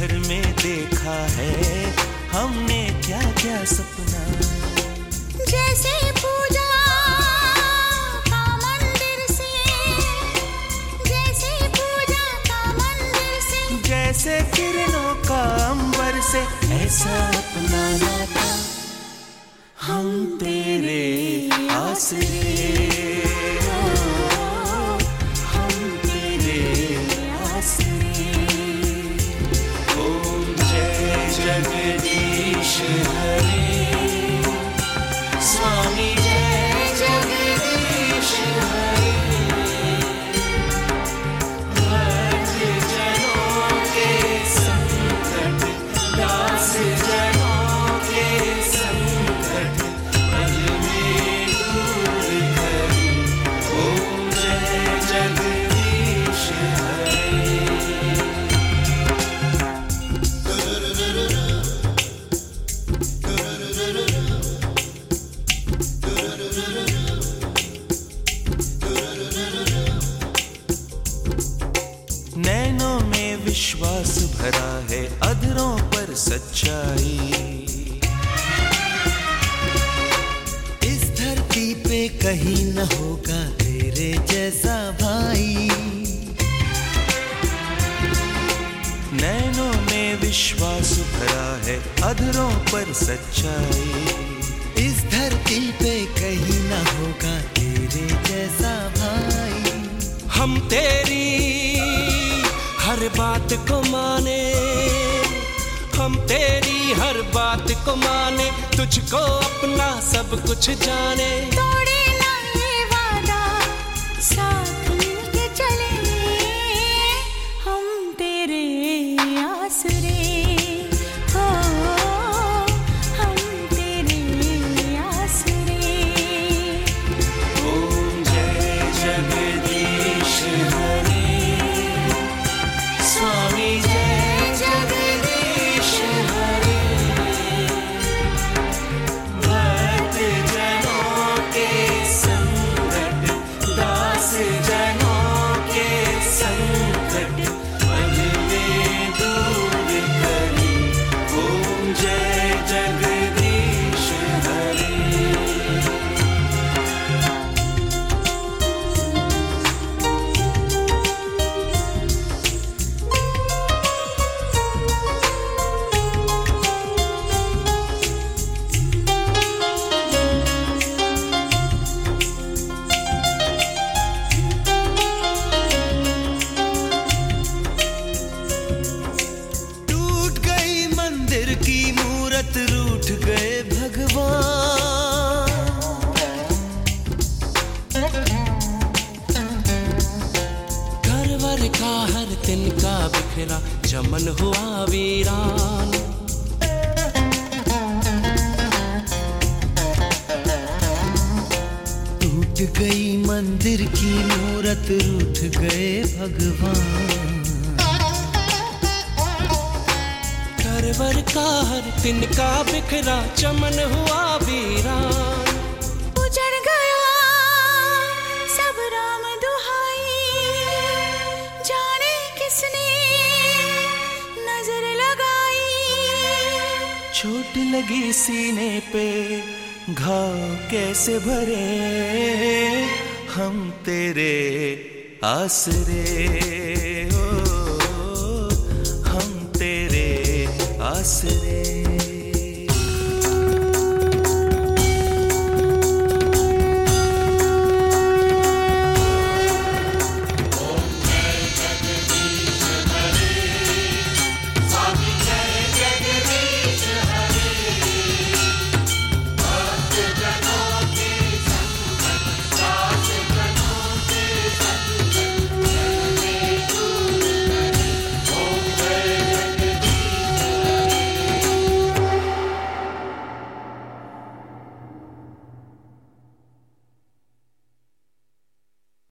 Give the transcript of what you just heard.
घर में देखा है हमने क्या क्या सपना। जैसे पूजा का मंदिर से, जैसे पूजा का मंदिर से, जैसे किरणों का अंबर से, ऐसा अपना नाता हम तेरे आसरे। जगदीश हरे स्वामी जय जगदीश हरे। भक्त जनों के संकट, दास जनों के संकट, पल में दूर करी। ओम जय जगदीश हरे। नैनों में विश्वास भरा है, अधरों पर सच्चाई। इस धरती पे कहीं न होगा तेरे जैसा भाई। नैनों में विश्वास भरा है, अधरों पर सच्चाई। इस धरती पे कहीं न होगा तेरे जैसा भाई। हम तेरी हर बात को माने, हम तेरी हर बात को माने, तुझको अपना सब कुछ जाने। तोड़े ना ये वादा, साथ मिलके चले, हम तेरे आसरे। हो हम तेरे आसरे। ओम जय जगदीश हरे स्वामी जय जगदीश हरे। भक्त जनों के संकट, दास जनों के संकट, पल में दूर करी। ओम जय जगदीश हरे। टूट गई मंदिर की मूरत, रूठ गए भगवान। घरवर का हर तिनका बिखरा, चमन हुआ वीरान। टूट गई मंदिर की मूरत, रूठ गए भगवान। घरवर का हर तिनका बिखरा, चमन हुआ वीरान। उजड़ गया सब राम दुहाई, जाने किसने नजर लगाई। चोट लगी सीने पे, घाव कैसे भरे, हम तेरे आसरे। हो हम तेरे आसरे।